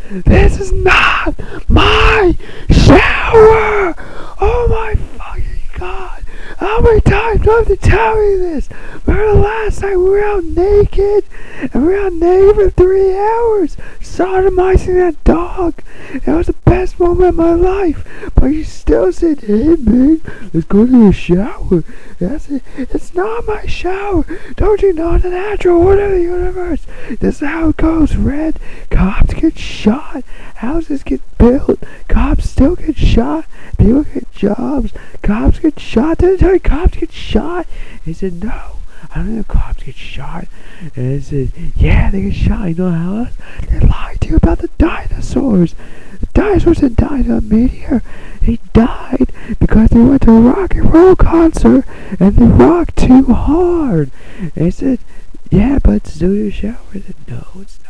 This is not my shower! Oh my fucking god! How many times do I have to tell you this? Remember the last time we were out naked? And we were out naked for 3 hours, sodomizing that dog. It was the best moment of my life. But you still said, hey man, let's go to the shower. That's it. It's not my shower. Don't you know the natural order of the universe? This is how it goes, Red. Cops get shot. Houses get built. Cops still get shot. People get jobs. Cops get shot. Did I tell you cops get shot? He said, no. I don't know if cops get shot. And I said, yeah, they get shot. You know how else? They lied to you about the dinosaurs. The dinosaurs that died on meteor. They died because they went to a rock and roll concert and they rocked too hard. And I said, yeah, but it's still your shower. I said, no, it's